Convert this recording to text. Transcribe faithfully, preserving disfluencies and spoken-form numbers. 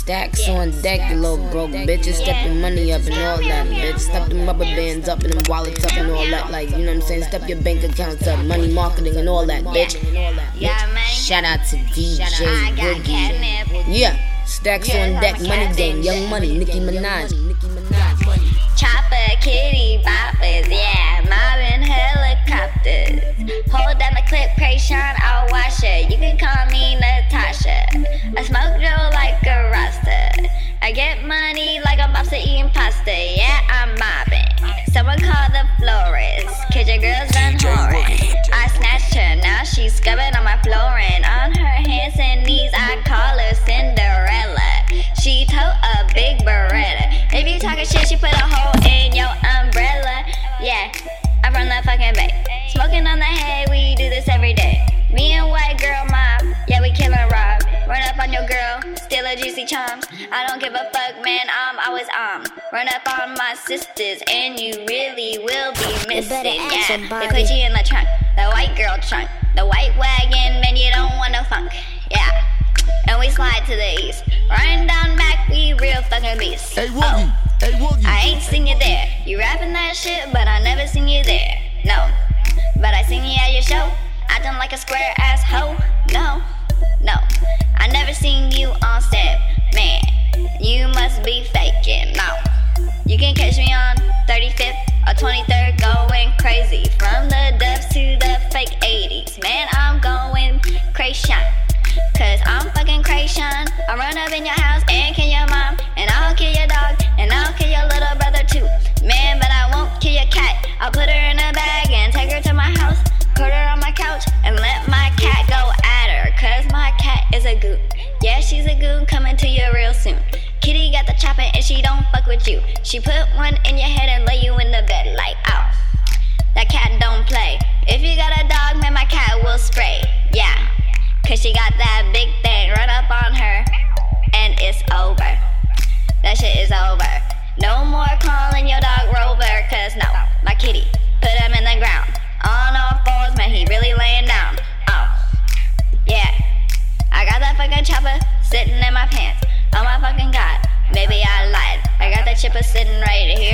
Stacks on deck, you little broke bitches. Step your money up and all that, bitch. Step them rubber bands up and them wallets up and all that. Like, you know what I'm saying? Step your bank accounts up, money marketing and all that, bitch. Shout out to D J Boogie. Yeah, Stacks on deck, money game, Young Money, Nicki Minaj. Chopper, kitty boppers, yeah, mobbing helicopters. Hold down the clip, Krayshawn, I'll wash it. You can call me Natasha. I smoke Joe like a Rasta. I get money like a mobster eating pasta. Yeah, I'm mobbing. Someone call the florist, cause your girl's done whoring. I snatched her, now she's scubbing on my flooring. On her hands and knees, I call her Cinderella. She tote a big Beretta. If you talking shit, she put a hole in your umbrella. Yeah, I'm from the fucking bay. Smoking on the hay, we do this every day. Me and white girl mob, yeah, we kill and rob. Run up on your girl, steal her juicy charms. I don't give a fuck, man, I'm always on. Run up on my sisters, and you really will be missing. Yeah, they put you in the trunk, the white girl trunk. The white wagon, man, you don't want no funk. Yeah, and we slide to the east. Riding down back, we real fucking beasts. Hey, Woogie, oh, hey, Woogie. I ain't seen you there. You rapping that shit, but I never seen you there. No, but I seen you at your show, acting like a square ass hoe. No, no, I never seen you on set. Man, you must be faking. No, you can catch me on thirty-fifth or twenty-third going crazy. From the dubs to the fake eighties. Man, I'm going Krayshawn, cause I'm fucking Krayshawn. I'll run up in your house and kill your mom, and I'll kill your dog, and I'll kill your little brother too. Man, but I won't kill your cat. I'll put her in a bag and take her to my house, put her on my couch, and let my cat go at her, cause my cat is a goon. Yeah, she's a goon, coming to you real soon. Kitty got the chopper and she don't fuck with you. She put one in your head and lay you in the bed like, ow, that cat don't play. If you got a dog, man, my cat will spray. Yeah, cause she got that big thing, run up on her, and it's over. That shit is over. No more calling your dog Rover, cause no, my kitty, put him in the ground. On all fours, man, he really laying down. Oh, yeah, I got that fucking chopper sitting in my pants. Oh my fucking god, maybe I lied. I got that chipper sitting right here